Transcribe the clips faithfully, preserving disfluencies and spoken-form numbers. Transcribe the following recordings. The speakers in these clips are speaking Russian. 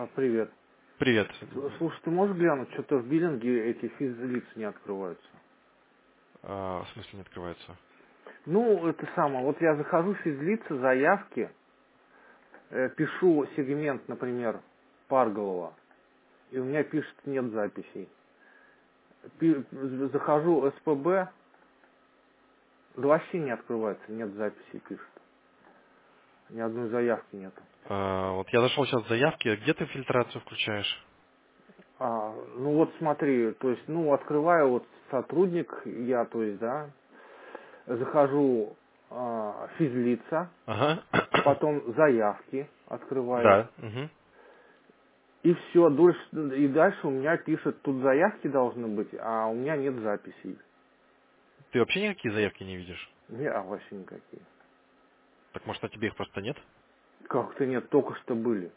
А, привет. Привет. С- Слушай, ты можешь глянуть, что-то в биллинге эти физлицы не открываются? А, в смысле не открывается? Ну, это самое, вот я захожу в физлицы, заявки, э, пишу сегмент, например, Парголова, и у меня пишет нет записей. Пи- захожу эс пэ бэ, да вообще не открывается, нет записей пишет. Ни одной заявки нету. А, вот я зашел сейчас в заявки. Где ты фильтрацию включаешь? А, ну вот смотри, то есть, ну, открываю вот сотрудник, я, то есть, да, захожу а, физлица, Ага. потом заявки открываю. Да. Мгм. И все, дольше, и дальше у меня пишет, тут заявки должны быть, а у меня нет записей. Ты вообще никакие заявки не видишь? Не, а вообще никакие. Так может на тебе их просто нет? Как-то нет, только что были.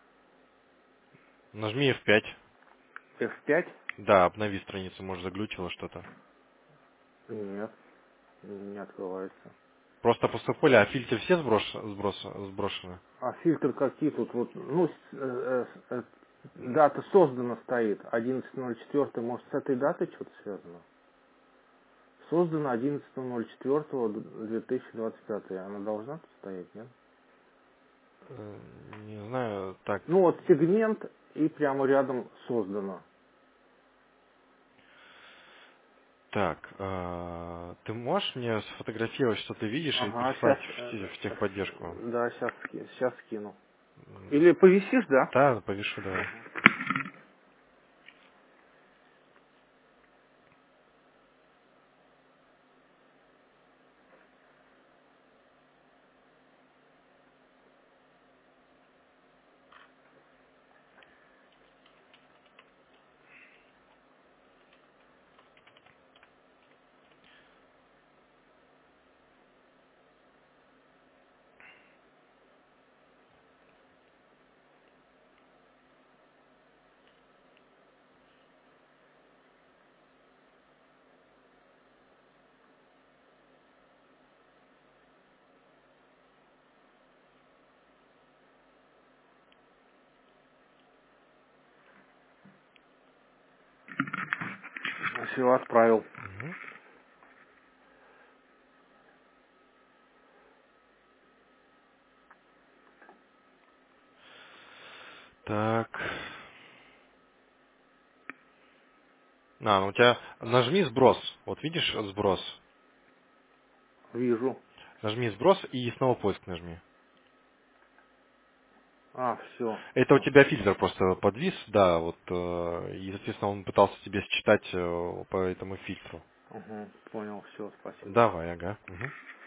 Нажми эф пять. эф пять? Да, обнови страницу, может заглючило что-то. Нет, не открывается. Просто пустое поле, а фильтры все сброш... сброс... сброшены? А фильтры какие тут? Вот, ну, с- э, э, э, дата создана стоит, одиннадцатое ноль четвёртое, может, с этой датой что-то связано? Создана одиннадцатое ноль четвёртое две тысячи двадцать пятое. Она должна тут стоять, нет? Э, Не знаю, так. Ну вот сегмент и прямо рядом создано. Так, а, ты можешь мне сфотографировать, что ты видишь, и Ага, прислать сейчас, в, те- в техподдержку? да, сейчас, сейчас скину. М, Или повисишь, да? Да, повешу, давай. Все, отправил. Мгм. Так. А, ну у тебя нажми сброс. Вот видишь сброс? Вижу. Нажми сброс и снова поиск нажми. А, все, Это у все. тебя фильтр просто подвис, да, вот, э, и, соответственно, он пытался тебе считать э, по этому фильтру. Угу, понял, все, спасибо. Давай, ага. Мгм.